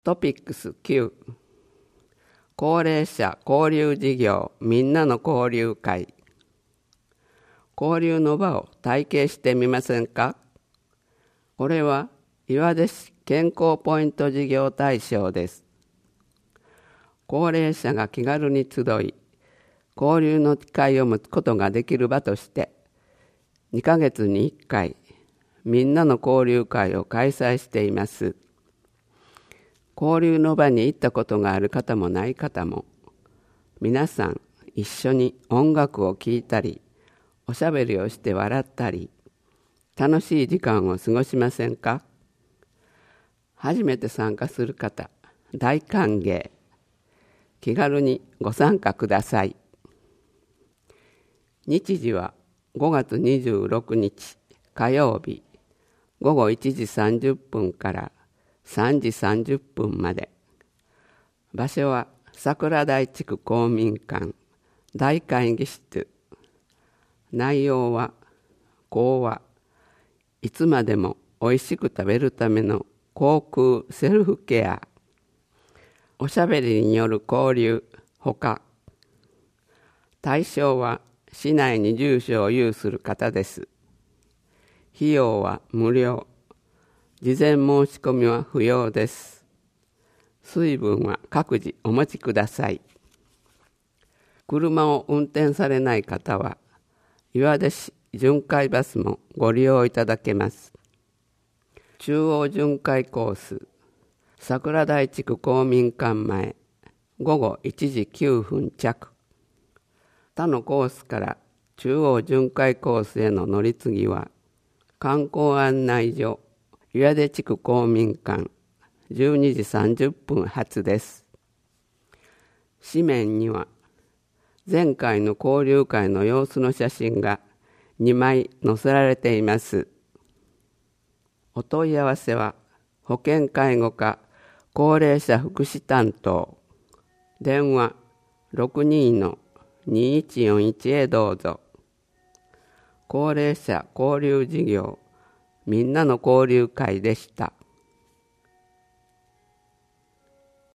トピックス9、高齢者交流事業みんなの交流会。交流の場を体験してみませんか？これは岩出市健康ポイント事業対象です。高齢者が気軽に集い、交流の機会を持つことができる場として、2ヶ月に1回、みんなの交流会を開催しています。交流の場に行ったことがある方もない方も、皆さん一緒に音楽を聴いたり、おしゃべりをして笑ったり、楽しい時間を過ごしませんか？初めて参加する方、大歓迎。気軽にご参加ください。日時は5月26日火曜日午後1時30分から3時30分まで。場所は桜台地区公民館大会議室。内容は講話、いつまでもおいしく食べるための口腔セルフケア、おしゃべりによる交流ほか。対象は市内に住所を有する方です。費用は無料。事前申し込みは不要です。水分は各自お持ちください。車を運転されない方は、岩出市巡回バスもご利用いただけます。中央巡回コース、桜台地区公民館前、午後1時9分着。他のコースから中央巡回コースへの乗り継ぎは、観光案内所、岩出地区公民館、12時30分発です。紙面には、前回の交流会の様子の写真が2枚載せられています。お問い合わせは、保健介護課高齢者福祉担当、電話62-2141へどうぞ。高齢者交流事業みんなの交流会でした。